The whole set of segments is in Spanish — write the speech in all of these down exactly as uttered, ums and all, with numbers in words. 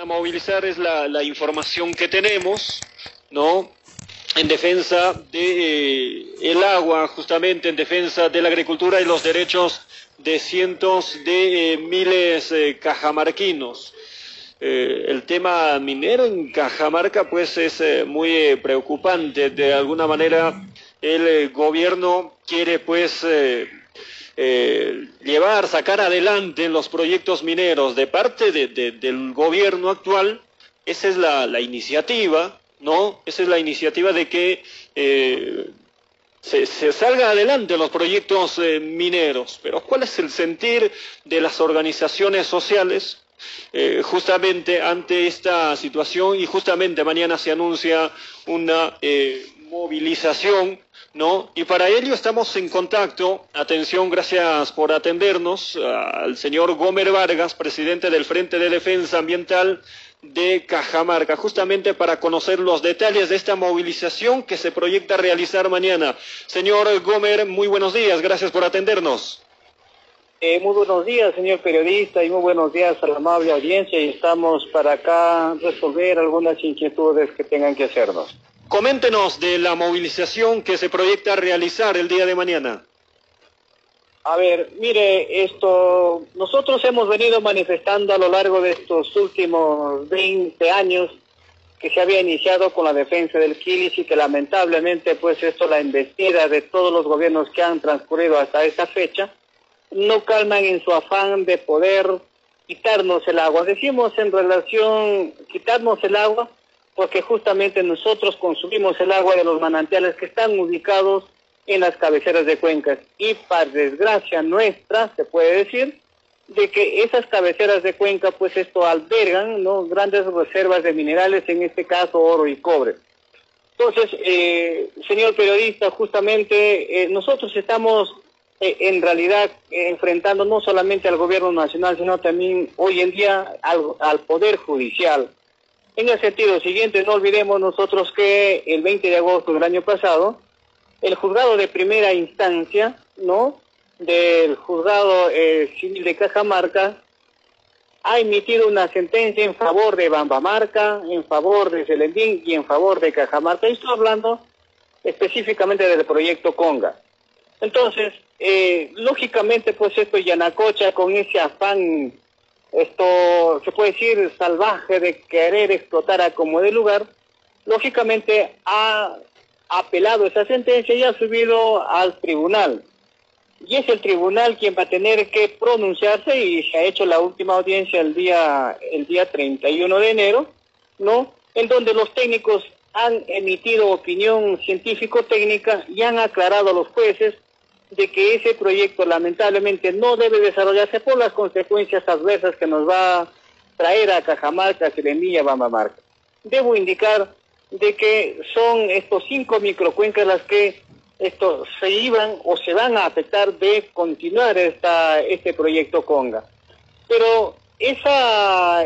a movilizar es la, la información que tenemos, ¿no? En defensa de eh, el agua, justamente en defensa de la agricultura y los derechos de cientos de eh, miles de eh, cajamarquinos. Eh, el tema minero en Cajamarca pues es eh, muy eh, preocupante. De alguna manera el eh, gobierno quiere pues eh, eh, llevar, sacar adelante los proyectos mineros de parte de, de, del gobierno actual. Esa es la, la iniciativa, ¿no? Esa es la iniciativa de que eh, se, se salga adelante los proyectos eh, mineros. Pero ¿cuál es el sentir de las organizaciones sociales eh, justamente ante esta situación? Y justamente mañana se anuncia una eh, movilización, ¿no? Y para ello estamos en contacto. Atención, gracias por atendernos, al señor Gomer Vargas, presidente del Frente de Defensa Ambiental de Cajamarca, justamente para conocer los detalles de esta movilización que se proyecta realizar mañana. Señor Gomer, muy buenos días, gracias por atendernos. Eh, muy buenos días, señor periodista, y muy buenos días a la amable audiencia, y estamos para acá resolver algunas inquietudes que tengan que hacernos. Coméntenos de la movilización que se proyecta realizar el día de mañana. A ver, mire, esto, nosotros hemos venido manifestando a lo largo de estos últimos veinte años que se había iniciado con la defensa del Quilis, y que lamentablemente pues esto, la embestida de todos los gobiernos que han transcurrido hasta esta fecha, no calman en su afán de poder quitarnos el agua. Decimos en relación, quitarnos el agua, porque justamente nosotros consumimos el agua de los manantiales que están ubicados en las cabeceras de cuencas, y para desgracia nuestra, se puede decir, de que esas cabeceras de cuenca, pues esto albergan, ¿no?, grandes reservas de minerales, en este caso oro y cobre. Entonces, eh, señor periodista, justamente eh, nosotros estamos eh, en realidad eh, enfrentando no solamente al gobierno nacional, sino también hoy en día al, al Poder Judicial. En el sentido siguiente, no olvidemos nosotros que el veinte de agosto del año pasado, el juzgado de primera instancia, ¿no?, del juzgado eh, civil de Cajamarca, ha emitido una sentencia en favor de Bambamarca, en favor de Selendín y en favor de Cajamarca. Y estoy hablando específicamente del proyecto Conga. Entonces, eh, lógicamente, pues esto Yanacocha, con ese afán, esto se puede decir salvaje, de querer explotar a como de lugar, lógicamente ha apelado esa sentencia y ha subido al tribunal. Y es el tribunal quien va a tener que pronunciarse, y se ha hecho la última audiencia el día el día treinta y uno de enero, ¿no?, en donde los técnicos han emitido opinión científico-técnica y han aclarado a los jueces de que ese proyecto lamentablemente no debe desarrollarse por las consecuencias adversas que nos va a traer a Cajamarca, Selendín y a Bambamarca. Debo indicar de que son estos cinco microcuencas las que esto se iban o se van a afectar de continuar esta este proyecto Conga. Pero esa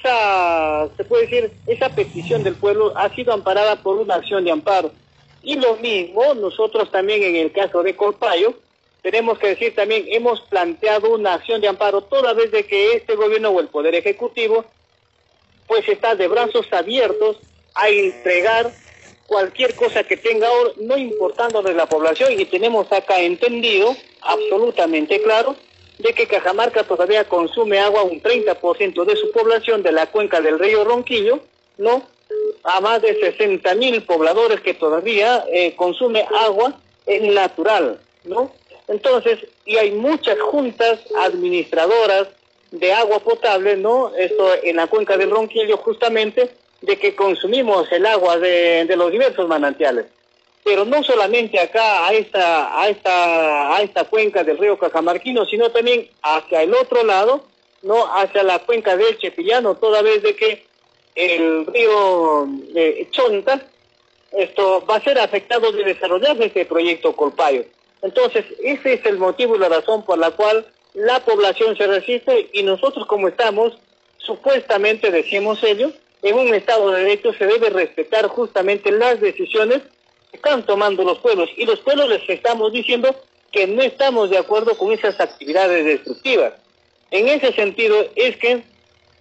esa se puede decir esa petición del pueblo ha sido amparada por una acción de amparo. Y lo mismo nosotros también en el caso de Colpayo, tenemos que decir también, hemos planteado una acción de amparo toda vez de que este gobierno o el Poder Ejecutivo pues está de brazos abiertos a entregar cualquier cosa que tenga oro, no importando de la población. Y tenemos acá entendido, absolutamente claro, de que Cajamarca todavía consume agua un treinta por ciento de su población de la cuenca del río Ronquillo, ¿no?, a más de sesenta mil pobladores que todavía eh, consume agua eh, natural, ¿no? Entonces, y hay muchas juntas administradoras de agua potable, ¿no?, esto en la cuenca del Ronquillo, justamente, de que consumimos el agua de, de los diversos manantiales. Pero no solamente acá a esta, a esta, a esta cuenca del río Cajamarquino, sino también hacia el otro lado, ¿no?, hacia la cuenca del Chepillano, toda vez de que el río eh, Chonta, esto va a ser afectado de desarrollar este proyecto Colpayo. Entonces, ese es el motivo y la razón por la cual la población se resiste, y nosotros, como estamos, supuestamente decimos ello, en un Estado de Derecho se debe respetar justamente las decisiones que están tomando los pueblos, y los pueblos les estamos diciendo que no estamos de acuerdo con esas actividades destructivas. En ese sentido es que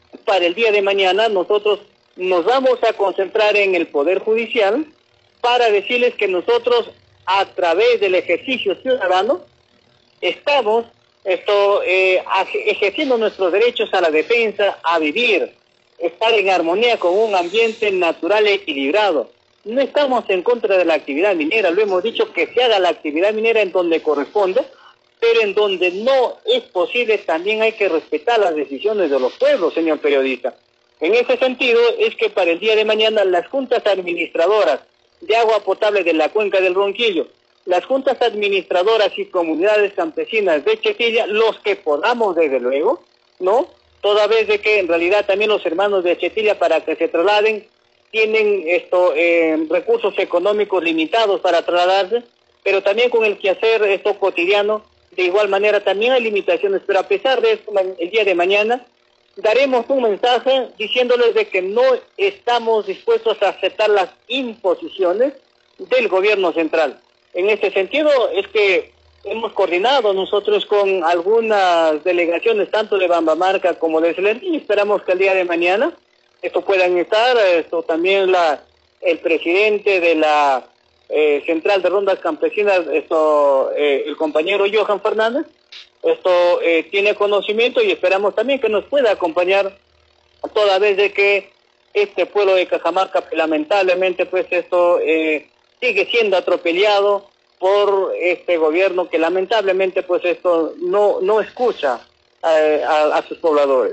para el día de mañana nosotros nos vamos a concentrar en el Poder Judicial para decirles que nosotros, a través del ejercicio ciudadano, estamos esto, eh, ejerciendo nuestros derechos a la defensa, a vivir, estar en armonía con un ambiente natural y equilibrado. No estamos en contra de la actividad minera, lo hemos dicho, que se haga la actividad minera en donde corresponde, pero en donde no es posible también hay que respetar las decisiones de los pueblos, señor periodista. En ese sentido es que para el día de mañana las juntas administradoras de agua potable de la cuenca del Ronquillo, las juntas administradoras y comunidades campesinas de Chetilla, los que podamos desde luego, ¿no? Toda vez de que en realidad también los hermanos de Chetilla para que se trasladen tienen esto eh, recursos económicos limitados para trasladarse, pero también con el quehacer esto cotidiano, de igual manera también hay limitaciones, pero a pesar de esto, el día de mañana daremos un mensaje diciéndoles de que no estamos dispuestos a aceptar las imposiciones del gobierno central. En este sentido es que hemos coordinado nosotros con algunas delegaciones, tanto de Bambamarca como de Celertín, y esperamos que el día de mañana esto puedan estar, esto también la el presidente de la eh, Central de Rondas Campesinas, esto eh, el compañero Johan Fernández, esto eh, tiene conocimiento y esperamos también que nos pueda acompañar, toda vez de que este pueblo de Cajamarca lamentablemente pues esto eh, sigue siendo atropellado por este gobierno que lamentablemente pues esto no no escucha eh, a, a sus pobladores.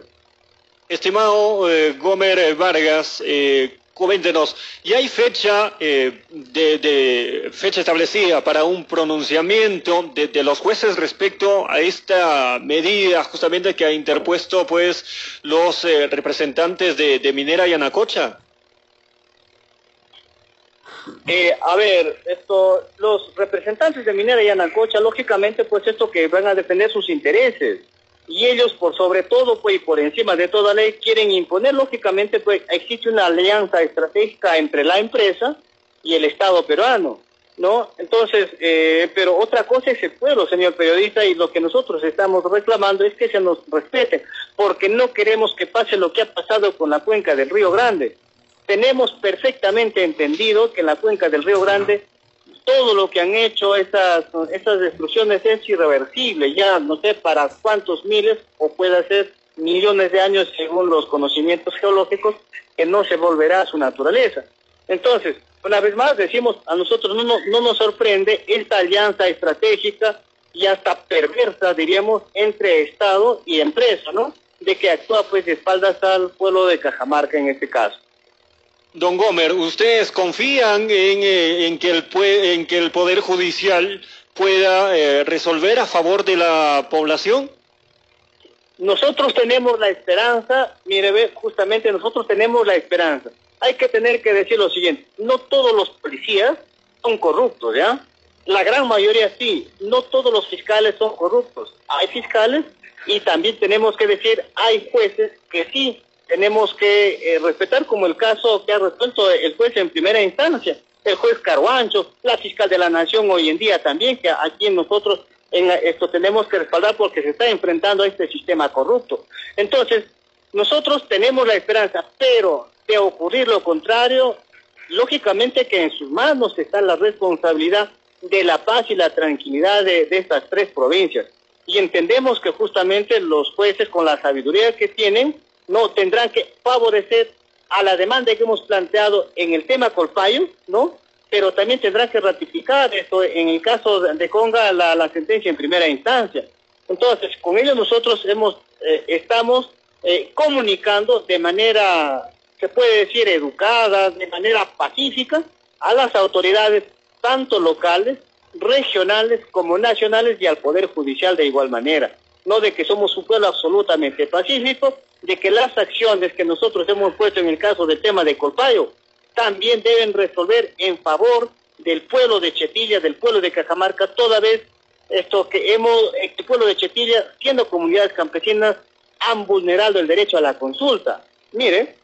Estimado eh, Gomer Vargas, eh, coméntenos, ¿y hay fecha eh, de, de fecha establecida para un pronunciamiento de, de los jueces respecto a esta medida justamente que ha interpuesto pues los eh, representantes de, de Minera Yanacocha? Eh, a ver, esto, los representantes de Minera Yanacocha, lógicamente, pues esto que van a defender sus intereses. Y ellos, por sobre todo, pues, y por encima de toda ley, quieren imponer, lógicamente, pues, existe una alianza estratégica entre la empresa y el Estado peruano, ¿no? Entonces, eh, pero otra cosa es el pueblo, señor periodista, y lo que nosotros estamos reclamando es que se nos respete, porque no queremos que pase lo que ha pasado con la cuenca del Río Grande. Tenemos perfectamente entendido que en la cuenca del Río Grande todo lo que han hecho esas, esas destrucciones es irreversible, ya no sé para cuántos miles o puede ser millones de años según los conocimientos geológicos, que no se volverá a su naturaleza. Entonces, una vez más decimos, a nosotros no, no, no nos sorprende esta alianza estratégica y hasta perversa, diríamos, entre Estado y empresa, ¿no? De que actúa pues de espaldas al pueblo de Cajamarca en este caso. Don Gomer, ¿ustedes confían en, eh, en, que, el, en que el Poder Judicial pueda eh, resolver a favor de la población? Nosotros tenemos la esperanza, mire, ve, justamente nosotros tenemos la esperanza. Hay que tener que decir lo siguiente, no todos los policías son corruptos, ¿ya? La gran mayoría sí, no todos los fiscales son corruptos. Hay fiscales y también tenemos que decir, hay jueces que sí tenemos que eh, respetar, como el caso que ha resuelto el juez en primera instancia, el juez Carhuancho, la fiscal de la Nación hoy en día también, que aquí nosotros en esto tenemos que respaldar porque se está enfrentando a este sistema corrupto. Entonces, nosotros tenemos la esperanza, pero de ocurrir lo contrario, lógicamente que en sus manos está la responsabilidad de la paz y la tranquilidad de, de estas tres provincias. Y entendemos que justamente los jueces, con la sabiduría que tienen, no tendrán que favorecer a la demanda que hemos planteado en el tema Colpayo, ¿no? Pero también tendrán que ratificar esto en el caso de Conga la, la sentencia en primera instancia. Entonces, con ello nosotros hemos eh, estamos eh, comunicando de manera, se puede decir, educada, de manera pacífica, a las autoridades tanto locales, regionales como nacionales y al Poder Judicial de igual manera. No de que somos un pueblo absolutamente pacífico, de que las acciones que nosotros hemos puesto en el caso del tema de Colpayo también deben resolver en favor del pueblo de Chetilla, del pueblo de Cajamarca, toda vez esto que hemos, el pueblo de Chetilla, siendo comunidades campesinas, han vulnerado el derecho a la consulta. Mire,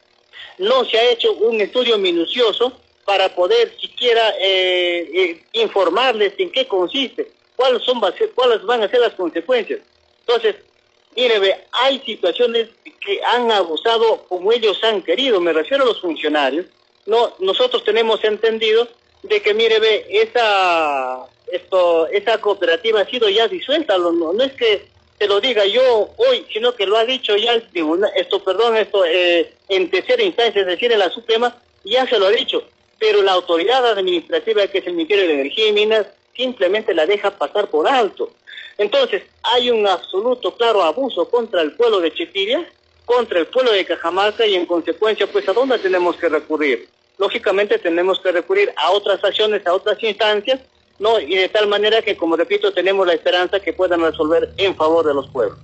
no se ha hecho un estudio minucioso para poder siquiera eh, eh, informarles en qué consiste, cuáles son cuáles van a ser las consecuencias. Entonces, Mire, ve, hay situaciones que han abusado como ellos han querido, me refiero a los funcionarios. No, nosotros tenemos entendido de que, mire, ve, esa, esto, esa cooperativa ha sido ya disuelta, no, no es que te lo diga yo hoy, sino que lo ha dicho ya el tribunal, esto, perdón, esto, eh, en tercera instancia, es decir, en la Suprema, ya se lo ha dicho, pero la autoridad administrativa, que es el Ministerio de Energía y Minas, simplemente la deja pasar por alto. Entonces, hay un absoluto, claro, abuso contra el pueblo de Chepilla, contra el pueblo de Cajamarca, y en consecuencia, pues, ¿a dónde tenemos que recurrir? Lógicamente tenemos que recurrir a otras acciones, a otras instancias, ¿no? Y de tal manera que, como repito, tenemos la esperanza que puedan resolver en favor de los pueblos.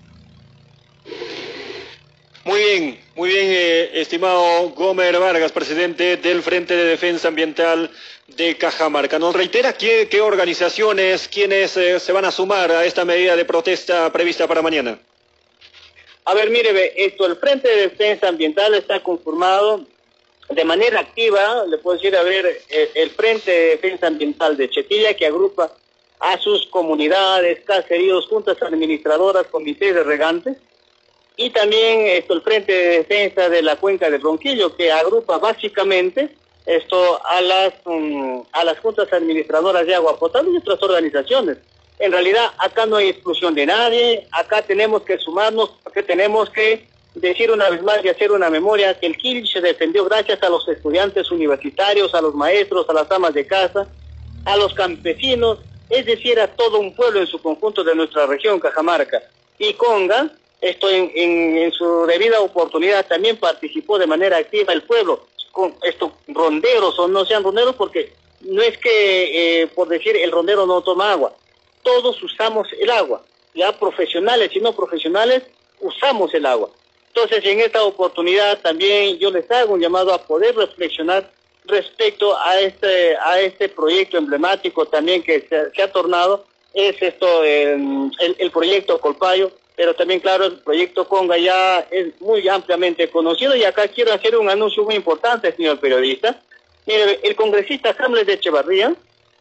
Muy bien, muy bien, eh, estimado Gomer Vargas, presidente del Frente de Defensa Ambiental de Cajamarca. ¿Nos reitera qué, qué organizaciones, quiénes eh, se van a sumar a esta medida de protesta prevista para mañana? A ver, mire, ve, esto, el Frente de Defensa Ambiental está conformado de manera activa, le puedo decir, a ver, el, el Frente de Defensa Ambiental de Chepilla, que agrupa a sus comunidades, caseríos, juntas administradoras, comités de regantes, y también esto, el Frente de Defensa de la Cuenca de Ronquillo, que agrupa básicamente esto a las, um, a las juntas administradoras de agua potable y otras organizaciones. En realidad, acá no hay exclusión de nadie, acá tenemos que sumarnos, porque tenemos que decir una vez más y hacer una memoria que el Quilish se defendió gracias a los estudiantes universitarios, a los maestros, a las amas de casa, a los campesinos, es decir, a todo un pueblo en su conjunto de nuestra región, Cajamarca. Y Conga, esto en, en, en su debida oportunidad también participó de manera activa el pueblo, con estos ronderos o no sean ronderos, porque no es que, eh, por decir, el rondero no toma agua, todos usamos el agua, ya profesionales y no profesionales usamos el agua. Entonces, en esta oportunidad también yo les hago un llamado a poder reflexionar respecto a este a este proyecto emblemático también que se, se ha tornado, es esto el, el, el proyecto Colpayo, pero también, claro, el proyecto Conga ya es muy ampliamente conocido, y acá quiero hacer un anuncio muy importante, señor periodista. Mire, el congresista Hamlet de Echevarría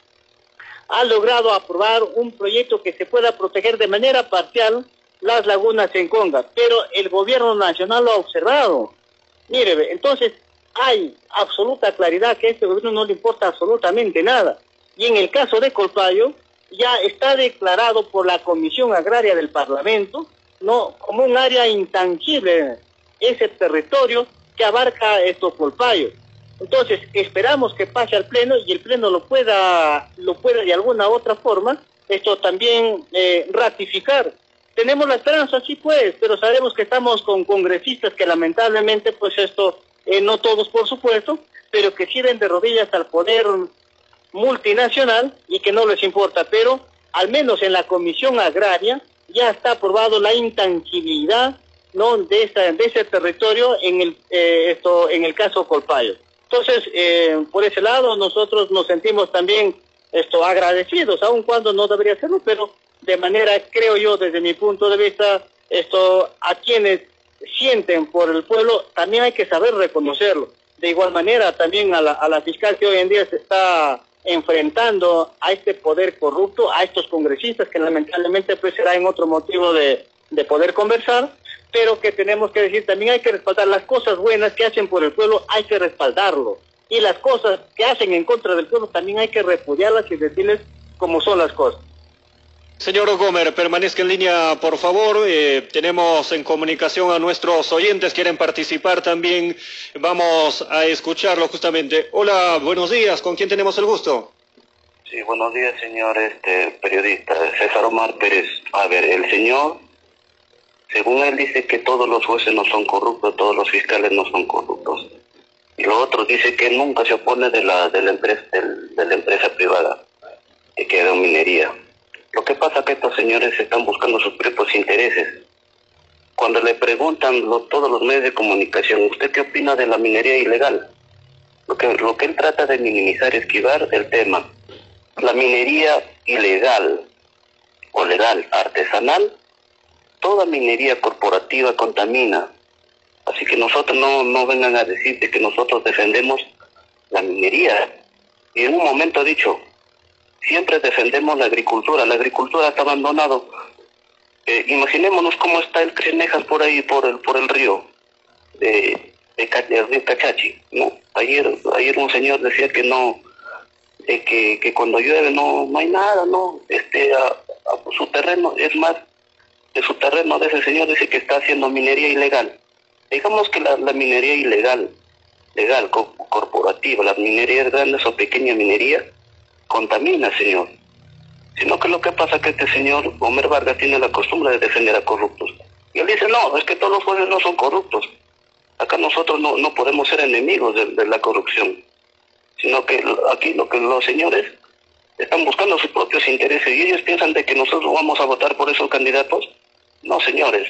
ha logrado aprobar un proyecto que se pueda proteger de manera parcial las lagunas en Conga, pero el gobierno nacional lo ha observado. Mire, entonces hay absoluta claridad que a este gobierno no le importa absolutamente nada. Y en el caso de Colpayo, ya está declarado por la Comisión Agraria del Parlamento, ¿no?, como un área intangible, ese territorio que abarca estos Colpayos. Entonces, esperamos que pase al Pleno y el Pleno lo pueda, lo pueda de alguna u otra forma, esto también eh, ratificar. Tenemos la esperanza, sí pues, pero sabemos que estamos con congresistas que lamentablemente, pues esto, eh, no todos por supuesto, pero que sirven de rodillas al poder multinacional y que no les importa, pero al menos en la Comisión Agraria ya está aprobado la intangibilidad, ¿no?, de, esa, de ese territorio en el, eh, esto, en el caso Colpayo. Entonces, eh, por ese lado, nosotros nos sentimos también esto agradecidos, aun cuando no debería serlo, pero de manera, creo yo, desde mi punto de vista, esto a quienes sienten por el pueblo, también hay que saber reconocerlo. De igual manera, también a la, a la fiscal que hoy en día se está enfrentando a este poder corrupto, a estos congresistas, que lamentablemente pues será en otro motivo de, de poder conversar, pero que tenemos que decir, también hay que respaldar las cosas buenas que hacen por el pueblo, hay que respaldarlo. Y las cosas que hacen en contra del pueblo también hay que repudiarlas y decirles cómo son las cosas. Señor Gomer, permanezca en línea, por favor. Eh, tenemos en comunicación a nuestros oyentes, quieren participar también. Vamos a escucharlo justamente. Hola, buenos días. ¿Con quién tenemos el gusto? Sí, buenos días, señor este periodista. César Omar Pérez. A ver, el señor, según él, dice que todos los jueces no son corruptos, todos los fiscales no son corruptos. Y lo otro dice que nunca se opone de la, de la, empresa, de, de la empresa privada, que es minería. Lo que pasa es que estos señores están buscando sus propios intereses. Cuando le preguntan lo, todos los medios de comunicación, ¿usted qué opina de la minería ilegal? Lo que, lo que él trata de minimizar, esquivar el tema. La minería ilegal o legal, artesanal, toda minería corporativa contamina. Así que nosotros no, no vengan a decir que nosotros defendemos la minería. Y en un momento ha dicho, siempre defendemos la agricultura, la agricultura está abandonado. Eh, imaginémonos cómo está el Crenejas por ahí, por el, por el río de, de, de Cachachi, ¿no? Ayer, ayer un señor decía que no, eh, que, que cuando llueve no, no hay nada, ¿no? Este, a, a su terreno, es más, de su terreno de ese señor dice que está haciendo minería ilegal. Digamos que la, la minería ilegal, legal, co corporativa, las minerías grandes o pequeña minería, contamina, señor. Sino que lo que pasa es que este señor Gomer Vargas tiene la costumbre de defender a corruptos. Y él dice, no, es que todos los jueces no son corruptos. Acá nosotros no, no podemos ser enemigos de, de la corrupción. Sino que aquí lo que los señores están buscando sus propios intereses y ellos piensan de que nosotros vamos a votar por esos candidatos. No, señores.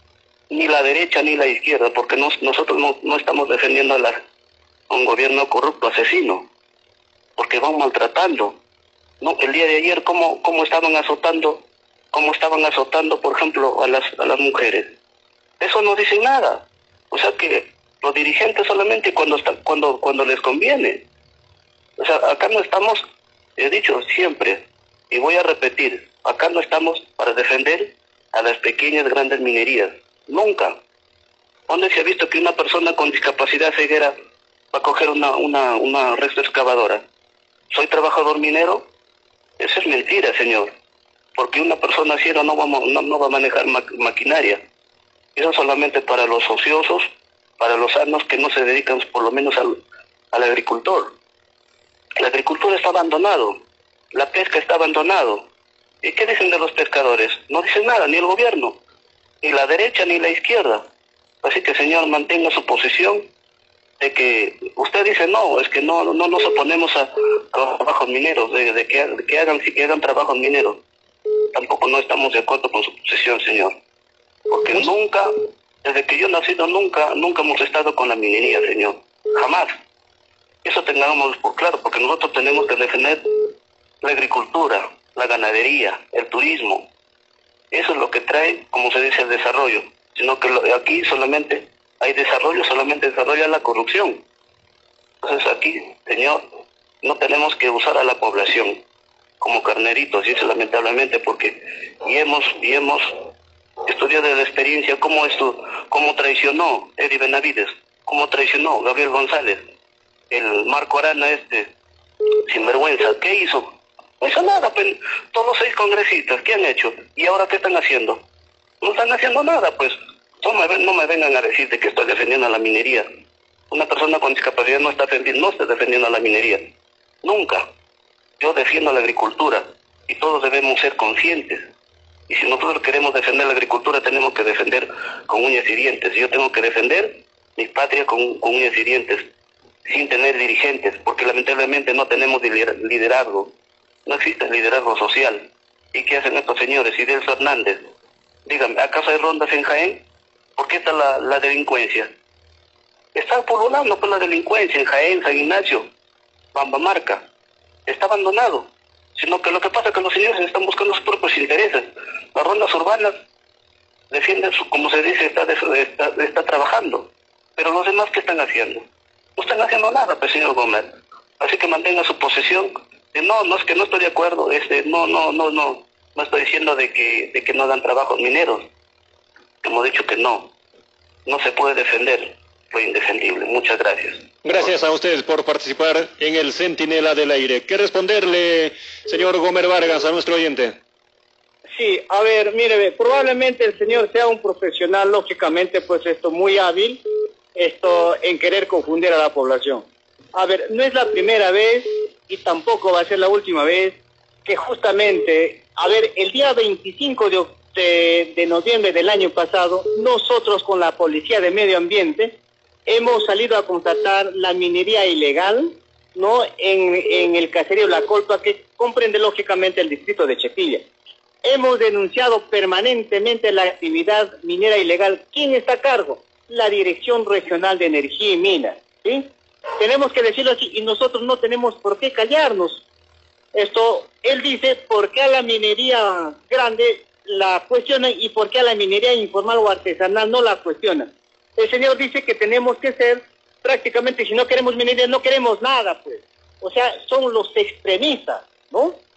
Ni la derecha ni la izquierda, porque nos, nosotros no, no estamos defendiendo a, la, a un gobierno corrupto, asesino. Porque van maltratando. No, el día de ayer, ¿cómo, cómo estaban azotando, cómo estaban azotando, por ejemplo, a las, a las mujeres? Eso no dice nada. O sea que los dirigentes solamente cuando, está, cuando, cuando les conviene. O sea, acá no estamos, he dicho siempre, y voy a repetir, acá no estamos para defender a las pequeñas, grandes minerías. Nunca. ¿Dónde se ha visto que una persona con discapacidad ceguera va a coger una, una, una resto excavadora? ¿Soy trabajador minero? Eso es mentira, señor, porque una persona ciega no va, no, no va a manejar ma maquinaria. Eso solamente para los ociosos, para los sanos que no se dedican por lo menos al, al agricultor. La agricultura está abandonado, la pesca está abandonado. ¿Y qué dicen de los pescadores? No dicen nada, ni el gobierno, ni la derecha ni la izquierda. Así que, señor, mantenga su posición de que usted dice no, es que no no nos oponemos a, a los trabajos mineros, de, de, que, de que hagan si que hagan trabajos mineros. Tampoco no estamos de acuerdo con su posición, señor. Porque nunca, desde que yo he nacido, nunca, nunca hemos estado con la minería, señor. Jamás. Eso tengamos por claro, porque nosotros tenemos que defender la agricultura, la ganadería, el turismo. Eso es lo que trae, como se dice, el desarrollo. Sino que lo, aquí solamente hay desarrollo, solamente desarrolla la corrupción. Entonces aquí, señor, no tenemos que usar a la población como carneritos, y eso lamentablemente, porque y hemos, y hemos estudiado de la experiencia cómo esto, cómo traicionó Eddie Benavides, cómo traicionó Gabriel González, el Marco Arana este, sinvergüenza. ¿Qué hizo? No hizo nada, pues, todos los seis congresistas, ¿qué han hecho? ¿Y ahora qué están haciendo? No están haciendo nada, pues. No me, no me vengan a decir de que estoy defendiendo a la minería. Una persona con discapacidad no está defendiendo, no está defendiendo a la minería. Nunca. Yo defiendo la agricultura y todos debemos ser conscientes. Y si nosotros queremos defender la agricultura, tenemos que defender con uñas y dientes. Yo tengo que defender mi patria con, con uñas y dientes, sin tener dirigentes, porque lamentablemente no tenemos liderazgo. No existe liderazgo social. ¿Y qué hacen estos señores? Idelso Hernández. Dígame, ¿acaso hay rondas en Jaén? ¿Por qué está la, la delincuencia? Está pululando por la delincuencia en Jaén, San Ignacio, Bambamarca. Está abandonado. Sino que lo que pasa es que los señores están buscando sus propios intereses. Las rondas urbanas defienden, su, como se dice, está, está, está trabajando. Pero los demás, ¿qué están haciendo? No están haciendo nada, pues, señor Gómez. Así que mantenga su posición. De, no, no es que no estoy de acuerdo. Este, no, no, no, no. No estoy diciendo de que, de que no dan trabajos mineros. Hemos dicho que no. No se puede defender lo indefendible. Muchas gracias. Gracias a ustedes por participar en el Centinela del Aire. ¿Qué responderle, señor Gomer Vargas, a nuestro oyente? Sí, a ver, mire, probablemente el señor sea un profesional, lógicamente, pues esto muy hábil, esto en querer confundir a la población. A ver, no es la primera vez y tampoco va a ser la última vez que justamente, a ver, el día veinticinco de octubre, De, de noviembre del año pasado, nosotros con la Policía de Medio Ambiente hemos salido a constatar la minería ilegal, ¿no?, en, en el caserío La Colpa, que comprende lógicamente el distrito de Chepilla. Hemos denunciado permanentemente la actividad minera ilegal. ¿Quién está a cargo? La Dirección Regional de Energía y Minas, ¿sí? Tenemos que decirlo así, y nosotros no tenemos por qué callarnos. Esto, él dice, ¿por qué a la minería grande la cuestionan y por qué a la minería informal o artesanal no la cuestionan? El señor dice que tenemos que ser, prácticamente, si no queremos minería, no queremos nada, pues. O sea, son los extremistas, ¿no?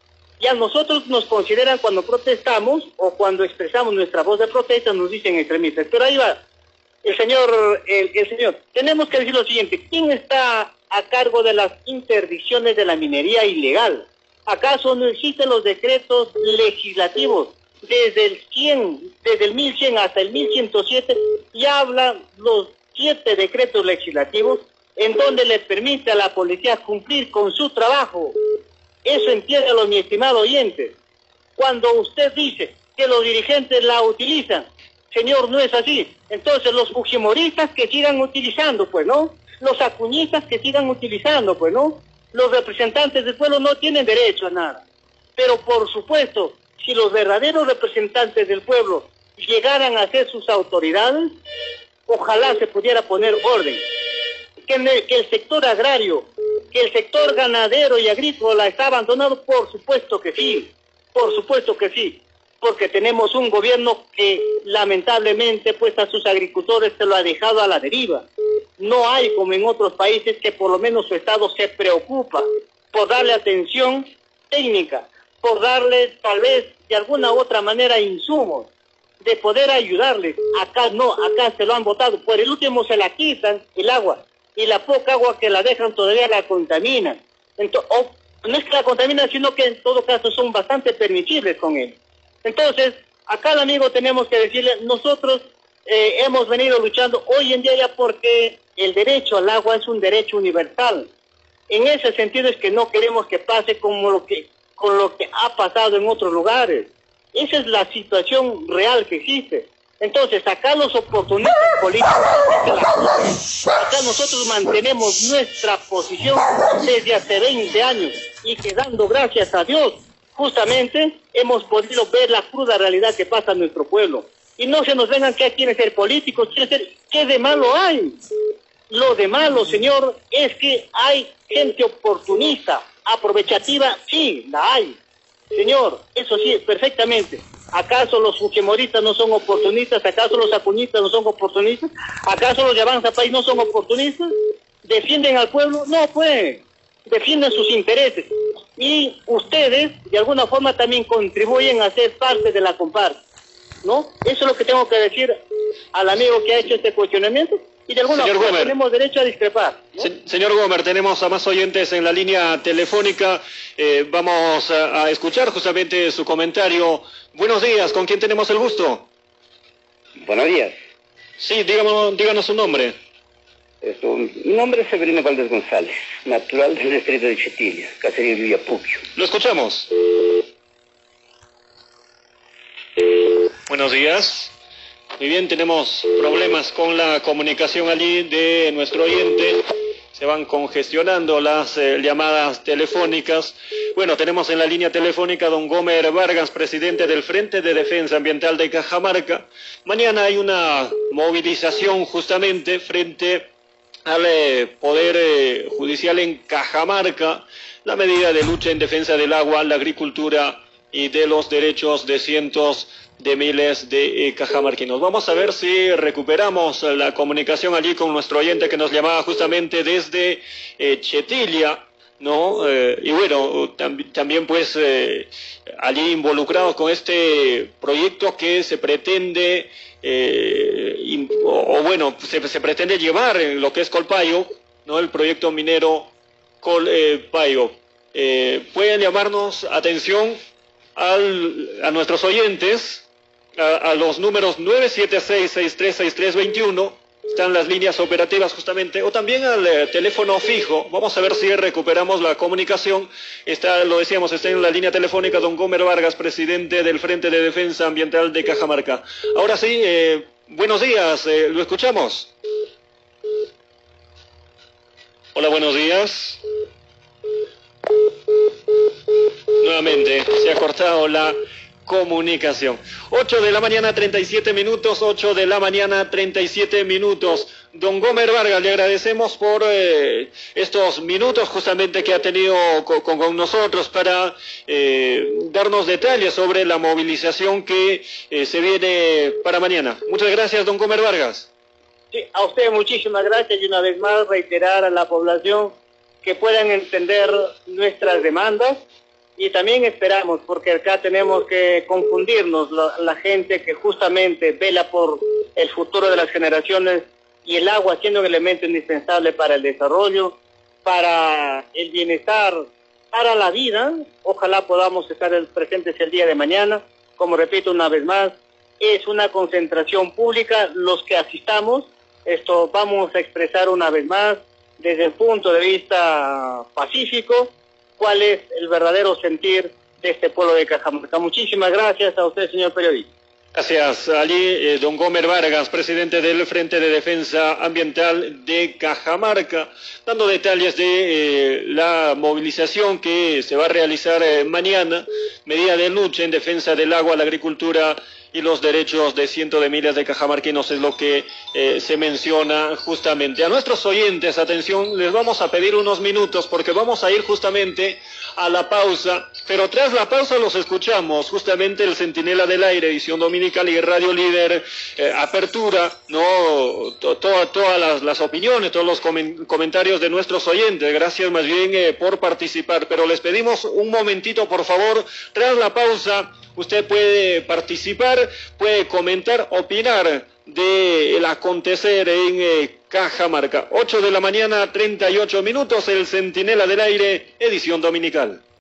Ya nosotros nos consideran cuando protestamos o cuando expresamos nuestra voz de protesta, nos dicen extremistas. Pero ahí va, el señor, el, el señor, tenemos que decir lo siguiente, ¿quién está a cargo de las interdicciones de la minería ilegal? ¿Acaso no existen los decretos legislativos? Desde el cien, desde el mil cien hasta el mil ciento siete, ya hablan los siete decretos legislativos en donde le permite a la policía cumplir con su trabajo. Eso entiéndalo, mi estimado oyente. Cuando usted dice que los dirigentes la utilizan, señor, no es así. Entonces los fujimoristas que sigan utilizando, pues, ¿no? Los acuñistas que sigan utilizando, pues, ¿no? Los representantes del pueblo no tienen derecho a nada. Pero, por supuesto, si los verdaderos representantes del pueblo llegaran a ser sus autoridades, ojalá se pudiera poner orden. Que, en el, que el sector agrario, que el sector ganadero y agrícola está abandonado, por supuesto que sí, por supuesto que sí, porque tenemos un gobierno que lamentablemente pues a sus agricultores se lo ha dejado a la deriva. No hay como en otros países que por lo menos su Estado se preocupa por darle atención técnica, por darle tal vez de alguna u otra manera insumos, de poder ayudarles. Acá no, acá se lo han botado, por el último se la quitan el agua, y la poca agua que la dejan todavía la contaminan. Entonces, o, no es que la contaminan, sino que en todo caso son bastante permisibles con él. Entonces, acá al amigo tenemos que decirle, nosotros eh, hemos venido luchando hoy en día ya porque el derecho al agua es un derecho universal. En ese sentido es que no queremos que pase como lo que, con lo que ha pasado en otros lugares. Esa es la situación real que existe. Entonces, acá los oportunistas políticos, acá nosotros mantenemos nuestra posición desde hace veinte años y que dando gracias a Dios, justamente hemos podido ver la cruda realidad que pasa en nuestro pueblo. Y no se nos vengan que quieren ser políticos, quieren ser, ¿qué de malo hay? Lo de malo, señor, es que hay gente oportunista, aprovechativa, sí, la hay. Señor, eso sí, perfectamente. ¿Acaso los fujimoristas no son oportunistas? ¿Acaso los acuñistas no son oportunistas? ¿Acaso los de Avanza País no son oportunistas? ¿Defienden al pueblo? No, pues, defienden sus intereses. Y ustedes, de alguna forma, también contribuyen a ser parte de la comparsa, ¿no? Eso es lo que tengo que decir al amigo que ha hecho este cuestionamiento. Y de alguna Señor forma Gomer, tenemos derecho a discrepar, ¿no? Se, señor Gomer, tenemos a más oyentes en la línea telefónica. Eh, vamos a, a escuchar justamente su comentario. Buenos días, ¿con quién tenemos el gusto? Buenos días. Sí, díganos, díganos su nombre. Esto, mi nombre es Severino Valdés González, natural del distrito de Chetilia, caserío Villapuquio. Lo escuchamos. Buenos días. Muy bien, tenemos problemas con la comunicación allí de nuestro oyente. Se van congestionando las eh, llamadas telefónicas. Bueno, tenemos en la línea telefónica a don Gomer Vargas, presidente del Frente de Defensa Ambiental de Cajamarca. Mañana hay una movilización justamente frente al eh, Poder eh, Judicial en Cajamarca. La medida de lucha en defensa del agua, la agricultura y de los derechos de cientos de miles de eh, cajamarquinos. Vamos a ver si recuperamos la comunicación allí con nuestro oyente que nos llamaba justamente desde eh, Chetilia, ¿no? Eh, y bueno, tam también pues eh, allí involucrados con este proyecto que se pretende, eh, o, o bueno, se, se pretende llevar en lo que es Colpayo, ¿no? El proyecto minero Colpayo. Eh, pueden llamarnos atención al, a nuestros oyentes, a, a los números nueve siete seis, seis tres seis tres dos uno, están las líneas operativas justamente, o también al eh, teléfono fijo. Vamos a ver si recuperamos la comunicación. Está, lo decíamos, está en la línea telefónica don Gomer Vargas, presidente del Frente de Defensa Ambiental de Cajamarca. Ahora sí, eh, buenos días, eh, lo escuchamos. Hola, buenos días. Nuevamente se ha cortado la comunicación. ocho de la mañana, treinta y siete minutos, ocho de la mañana, treinta y siete minutos. Don Gomer Vargas, le agradecemos por eh, estos minutos justamente que ha tenido con, con nosotros para eh, darnos detalles sobre la movilización que eh, se viene para mañana. Muchas gracias, don Gomer Vargas. Sí, a usted muchísimas gracias y una vez más reiterar a la población que puedan entender nuestras demandas, Y también esperamos, porque acá tenemos que confundirnos, la, la gente que justamente vela por el futuro de las generaciones y el agua siendo un elemento indispensable para el desarrollo, para el bienestar, para la vida. Ojalá podamos estar presentes el día de mañana. Como repito una vez más, es una concentración pública. Los que asistamos, esto vamos a expresar una vez más desde el punto de vista pacífico cuál es el verdadero sentir de este pueblo de Cajamarca. Muchísimas gracias a usted, señor periodista. Gracias. Allí, eh, don Gomer Vargas, presidente del Frente de Defensa Ambiental de Cajamarca, dando detalles de eh, la movilización que se va a realizar eh, mañana, medida de lucha en defensa del agua, la agricultura y los derechos de cientos de miles de cajamarquinos, es lo que eh, se menciona justamente. A nuestros oyentes, atención, les vamos a pedir unos minutos porque vamos a ir justamente a la pausa, pero tras la pausa los escuchamos, justamente el Centinela del Aire, edición dominical, y Radio Líder, eh, apertura, no to, to, todas las, las opiniones, todos los comen, comentarios de nuestros oyentes. Gracias más bien eh, por participar, pero les pedimos un momentito, por favor, tras la pausa. Usted puede participar, puede comentar, opinar del acontecer en eh, Cajamarca. ocho de la mañana, treinta y ocho minutos, el Centinela del Aire, edición dominical.